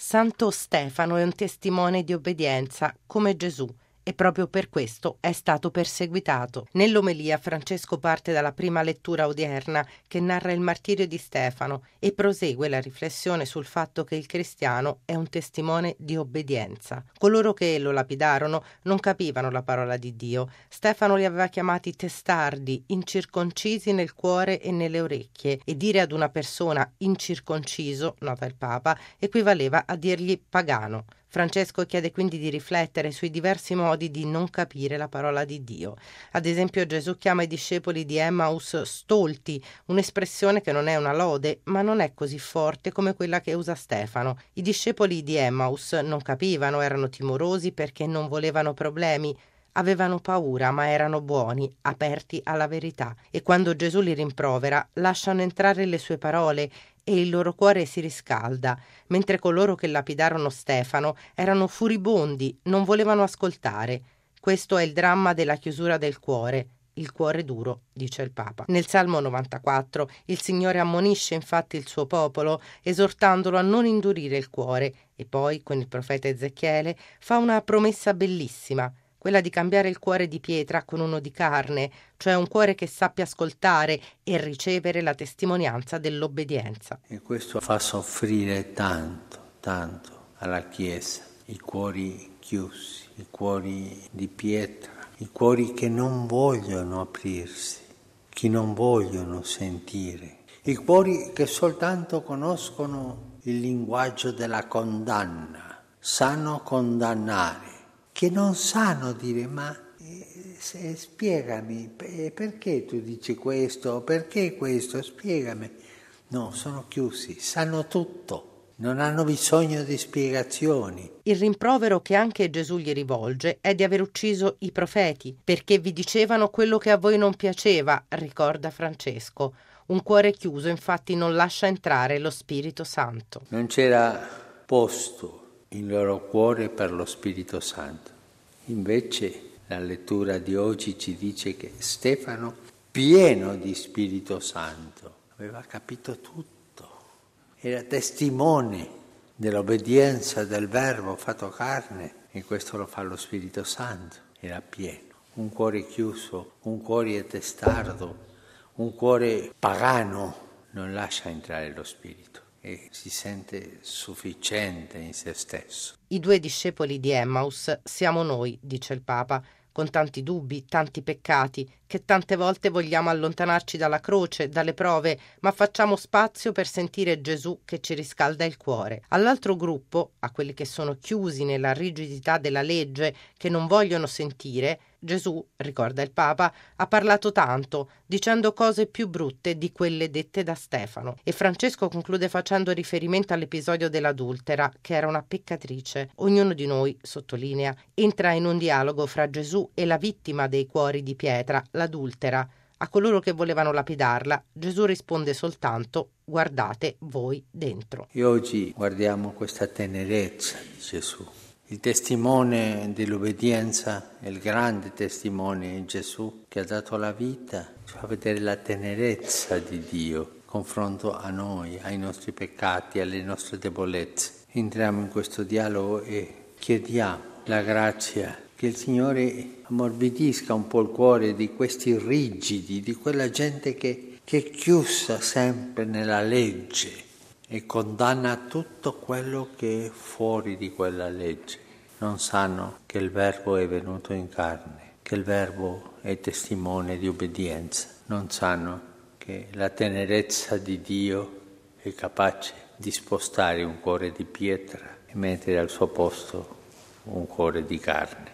Santo Stefano è un testimone di obbedienza come Gesù e proprio per questo è stato perseguitato. Nell'omelia Francesco parte dalla prima lettura odierna che narra il martirio di Stefano e prosegue la riflessione sul fatto che il cristiano è un testimone di obbedienza. Coloro che lo lapidarono non capivano la parola di Dio. Stefano li aveva chiamati testardi, incirconcisi nel cuore e nelle orecchie, e dire ad una persona incirconciso, nota il Papa, equivaleva a dirgli pagano. Francesco chiede quindi di riflettere sui diversi modi di non capire la parola di Dio. Ad esempio, Gesù chiama i discepoli di Emmaus stolti, un'espressione che non è una lode, ma non è così forte come quella che usa Stefano. I discepoli di Emmaus non capivano, erano timorosi perché non volevano problemi. Avevano paura, ma erano buoni, aperti alla verità, e quando Gesù li rimprovera, lasciano entrare le sue parole e il loro cuore si riscalda, mentre coloro che lapidarono Stefano erano furibondi, non volevano ascoltare. Questo è il dramma della chiusura del cuore, il cuore duro, dice il Papa. Nel Salmo 94 il Signore ammonisce infatti il suo popolo, esortandolo a non indurire il cuore, e poi, con il profeta Ezechiele, fa una promessa bellissima, quella di cambiare il cuore di pietra con uno di carne, cioè un cuore che sappia ascoltare e ricevere la testimonianza dell'obbedienza. E questo fa soffrire tanto, tanto alla Chiesa, i cuori chiusi, i cuori di pietra, i cuori che non vogliono aprirsi, che non vogliono sentire, i cuori che soltanto conoscono il linguaggio della condanna, sanno condannare, che non sanno dire ma spiegami perché tu dici questo, perché questo, spiegami. No, sono chiusi, sanno tutto, non hanno bisogno di spiegazioni. Il rimprovero che anche Gesù gli rivolge è di aver ucciso i profeti, perché vi dicevano quello che a voi non piaceva, ricorda Francesco. Un cuore chiuso infatti non lascia entrare lo Spirito Santo. Non c'era posto il loro cuore per lo Spirito Santo. Invece la lettura di oggi ci dice che Stefano, pieno di Spirito Santo, aveva capito tutto, era testimone dell'obbedienza del Verbo fatto carne, e questo lo fa lo Spirito Santo, era pieno. Un cuore chiuso, un cuore testardo, un cuore pagano non lascia entrare lo Spirito e si sente sufficiente in se stesso. I due discepoli di Emmaus siamo noi, dice il Papa, con tanti dubbi, tanti peccati, che tante volte vogliamo allontanarci dalla croce, dalle prove, ma facciamo spazio per sentire Gesù che ci riscalda il cuore. All'altro gruppo, a quelli che sono chiusi nella rigidità della legge, che non vogliono sentire, Gesù, ricorda il Papa, ha parlato tanto, dicendo cose più brutte di quelle dette da Stefano. E Francesco conclude facendo riferimento all'episodio dell'adultera, che era una peccatrice. Ognuno di noi, sottolinea, entra in un dialogo fra Gesù e la vittima dei cuori di pietra, l'adultera. A coloro che volevano lapidarla, Gesù risponde soltanto: guardate voi dentro. E oggi guardiamo questa tenerezza di Gesù. Il testimone dell'obbedienza è il grande testimone Gesù che ha dato la vita, ci fa vedere la tenerezza di Dio confronto a noi, ai nostri peccati, alle nostre debolezze. Entriamo in questo dialogo e chiediamo la grazia che il Signore ammorbidisca un po' il cuore di questi rigidi, di quella gente che è chiusa sempre nella legge e condanna tutto quello che è fuori di quella legge. Non sanno che il Verbo è venuto in carne, che il Verbo è testimone di obbedienza. Non sanno che la tenerezza di Dio è capace di spostare un cuore di pietra e mettere al suo posto un cuore di carne.